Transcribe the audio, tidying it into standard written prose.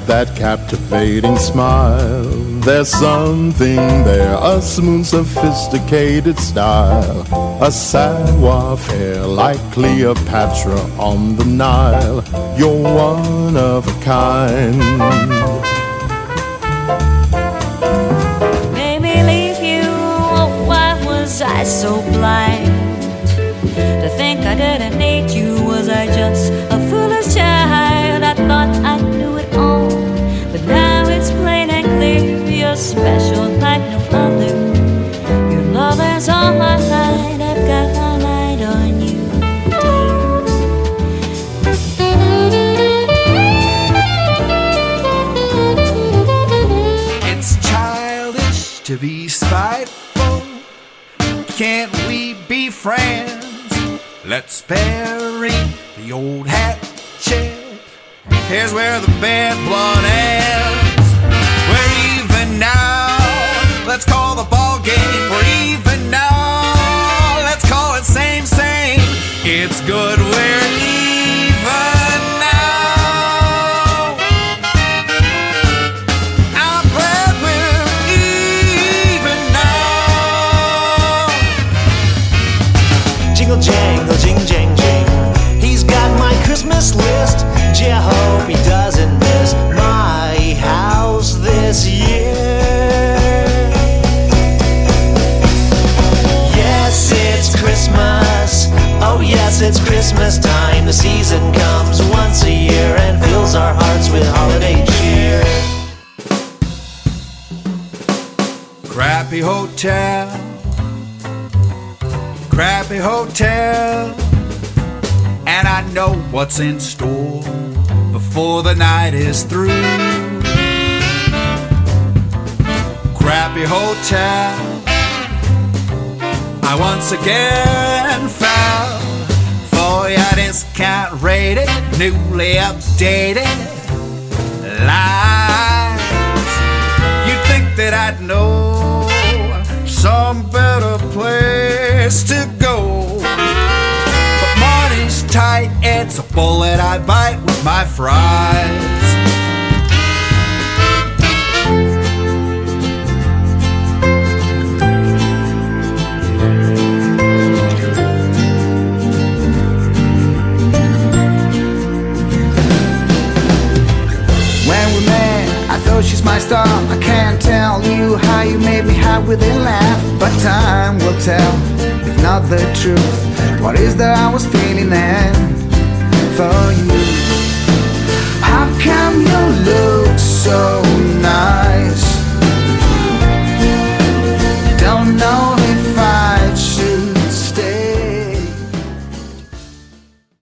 that captivating smile. There's something there, a smooth, sophisticated style, a savoir-faire like Cleopatra on the Nile. You're one of a kind. Made me leave you, oh, why was I so blind? To think I didn't need you, was I just a foolish child? I thought I knew it all, but now it's plain and clear. You're special like no other. Your love is all my light. I've got my light on you, dear. It's childish to be spiteful. Can't we be friends? Let's bury the old hatchet. Here's where the bad blood ends. We're even now. Let's call the ball game. We're even now. Let's call it same, same. It's good we're even now. I'm glad we're even now. Jingle jangle, jing jang jing. He's got my Christmas list. Gee, I hope he doesn't miss my house this year. Yes, it's Christmas. Oh yes, it's Christmas time. The season comes once a year and fills our hearts with holiday cheer. Crappy hotel, crappy hotel, and I know what's in store before the night is through. Crappy hotel, I once again fell for your discount rated, newly updated lies. You'd think that I'd know some better place to go, but money's tight, it's a bullet I bite with my fries. When we met, I thought she's my star. I can't tell you how you made me happy with a laugh, but time will tell, if not the truth. What is that I was feeling then for you?